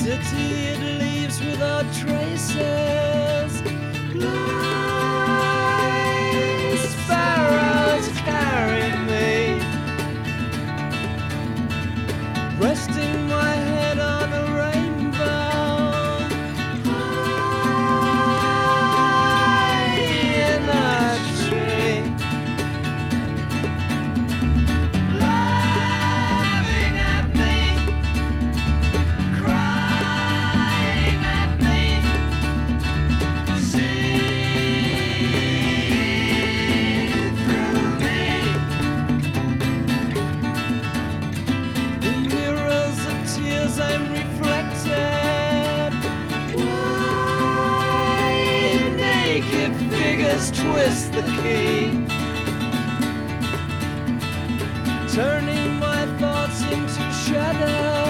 city it leaves without traces. Blind sparrows carry me, resting my head on a rainbow. High in a tree, laughing at me, crying at me, seeing through me. In mirrors of tears I'm reflected. White naked figures twist the key, turning my thoughts into shadows.